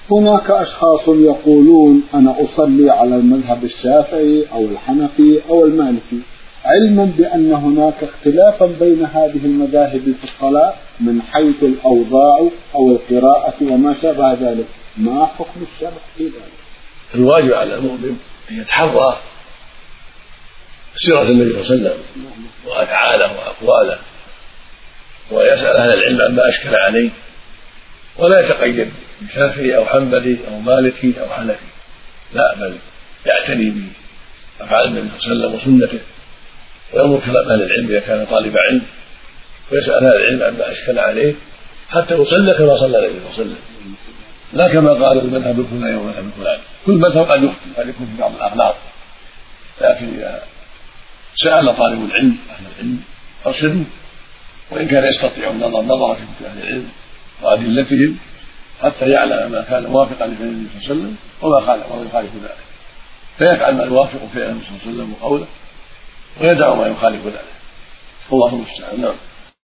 هناك أشخاص يقولون أنا أصلي على المذهب الشافعي أو الحنفي أو المالكي، علما بأن هناك اختلافا بين هذه المذاهب في الصلاة من حيث الأوضاع أو القراءة وما شابه ذلك، ما حكم الشرع في ذلك؟ الواجب على المؤمن أن يتحرى سيرة النبي صلى الله عليه وسلم وأفعاله وأقواله، ويسأل أهل العلم عما أشكل عليه، ولا يتقيد بشافعي أو حنبلي أو مالكي أو حنفي، لا، بل يعتني بأفعال النبي صلى الله عليه وسلم وسنته، وينظر كلام أهل العلم إذا كان طالب علم، ويسأل أهل العلم عما أشكل عليه حتى يصلي كما صلى النبي صلى الله عليه وسلم، لا كما قال المذهب الفلاني والمذهب الفلاني. كل مذهب قد يخطئ، قد يكون في بعض الأغلاط، لكن إذا سأل طالب العلم أهل العلم أرشدوه، وإن كان يستطيع النظر نظر في كتب أهل العلم وأدلتهم حتى يعلم ما كان موافقا لفعل النبي صلى الله عليه وسلم وما يخالف ذلك، فيفعل ما يوافق فعل النبي صلى الله عليه وسلم وقوله، ويدع ما يخالف ذلك. الله المستعان. نعم.